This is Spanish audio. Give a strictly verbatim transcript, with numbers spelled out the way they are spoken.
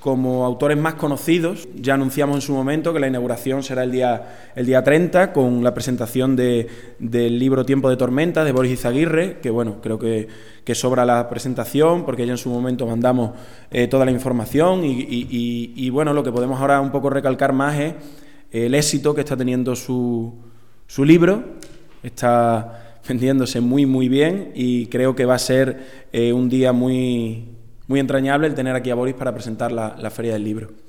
como autores más conocidos. Ya anunciamos en su momento que la inauguración será el día, el día treinta, con la presentación de, del libro Tiempo de tormenta, de Boris Izaguirre, que bueno, creo que, que sobra la presentación, porque ya en su momento mandamos eh, toda la información y, y, y, y bueno, lo que podemos ahora un poco recalcar más es el éxito que está teniendo su, su libro. Está vendiéndose muy muy bien y creo que va a ser eh, un día muy, muy entrañable el tener aquí a Boris para presentar la, la Feria del Libro.